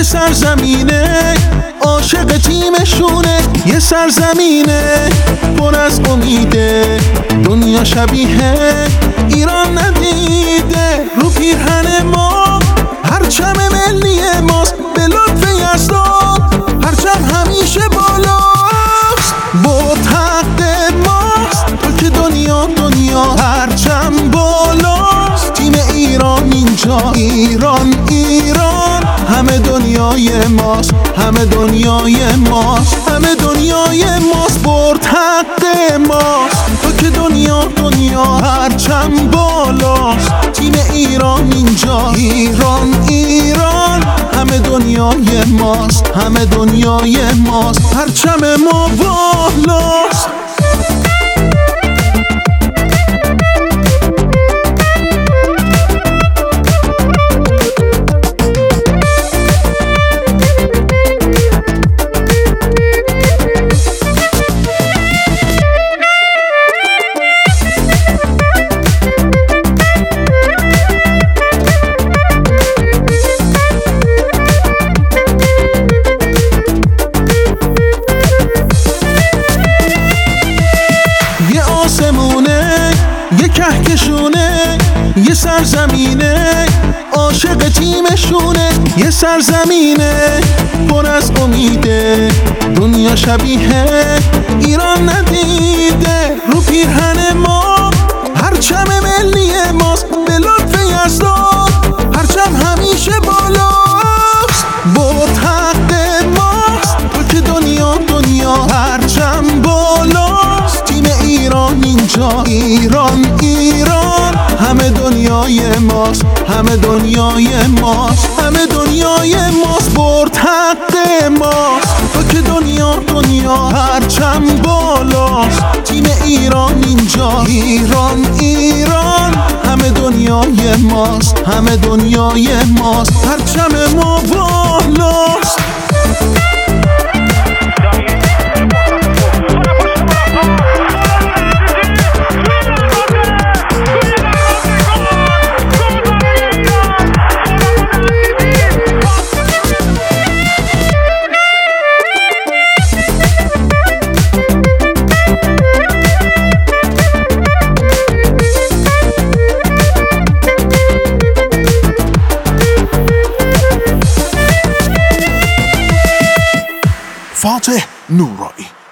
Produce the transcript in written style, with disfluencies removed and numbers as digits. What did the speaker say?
سرزمینه عاشق تیمشونه، یه سرزمینه پر از امیده، دنیا شبیه ایران ندیده. رو پیرهن ما پرچم ملی ماست، به لطف یزدان پرچم همیشه بالاست. با حق ماست تا که دنیا پرچم بالاست. تیم ایران اینجا، ایران همه دنیای ماست، همه دنیای ماست، همه دنیای ماست. برد حق ماست تا که دنیا پرچم بالاست. تیم ایران اینجا، ایران همه دنیای ماست، همه دنیای ماست. پرچم ما بالاست. یه کهکشونه، یه سرزمینه عاشق تیمشونه، یه سرزمینه پر از امیده، دنیا شبیه ایران ندیده. رو پیرهن ما پرچم ملی ماست، به لطف یزدان پرچم همیشه بالاست. برد حق ماست تا که دنیا پرچم بالاست. تیم ایران اینجا، ایران همه دنیای ماست، همه دنیای ماست، همه دنیای ماست. برد حق ماست تا که دنیا پرچم بالاست. تیم ایران اینجا، ایران همه دنیای ماست، همه دنیای ماست. پرچم ما بالاست. فاتح نورایی.